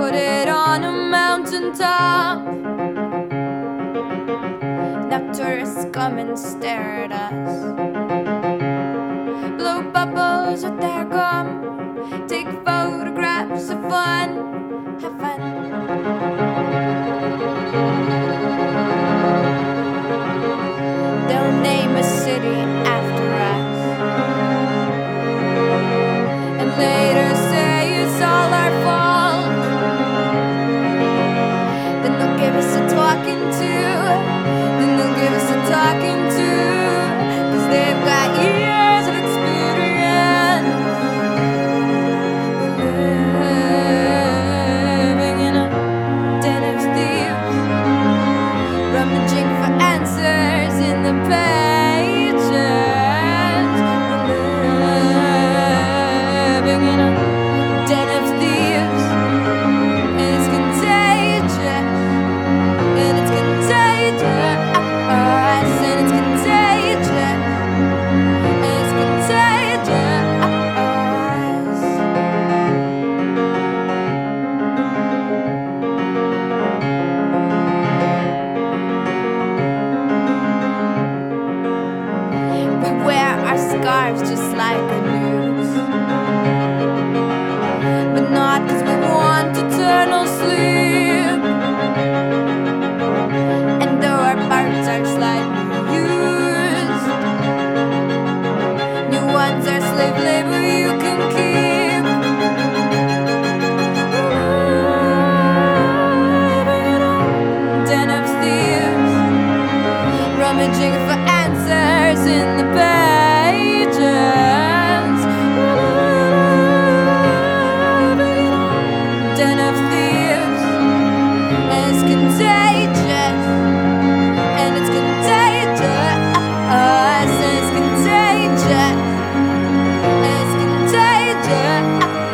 put it on a mountain top. Now tourists come and stare at us, blow bubbles with their gum, take photographs of fun, have fun. They'll name a city after us and later say it's all our fault. Then they'll give us a talking to, then they'll give us a talking to, 'cause they've got years of experience. We're living in a den of thieves, rummaging for answers in the pages. We're living in a den of thieves, and it's contagious, and it's contagious, and it's contagious, and it's contagious. We wear our scarves just like the news, but not 'cause we want eternal sleep. And though our parts are slightly used, new ones are slave labor you can keep. Living in a den of thieves, rummaging for answers in the pages. Living in a den of thieves, and it's contagious, and it's contagious, and it's contagious, and it's contagious.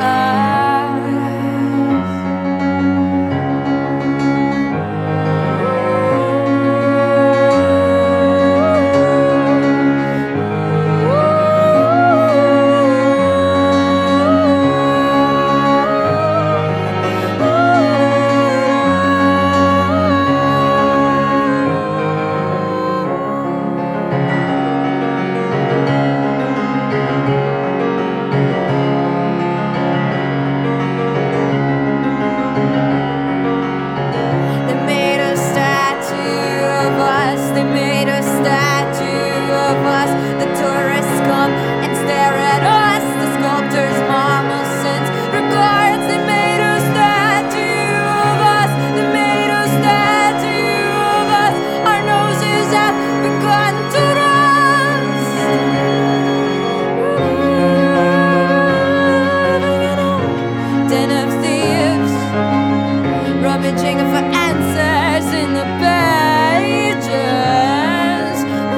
They made a statue of us, they made a statue of us. The tourists come and stare at us, the sculptor's mama sends regards. They made a statue of us, they made a statue of us. Our noses have begun to rust. Living in a den of thieves, rummaging for answers in the pages.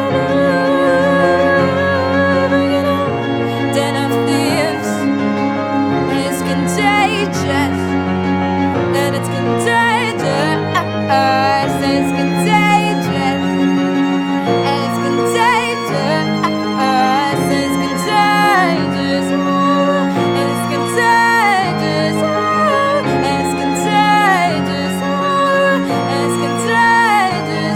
Living in a den of thieves, and it's contagious, and it's contagious, and it's contagious, and it's contagious, and it's contagious, and it's contagious, and it's contagious, and it's contagious.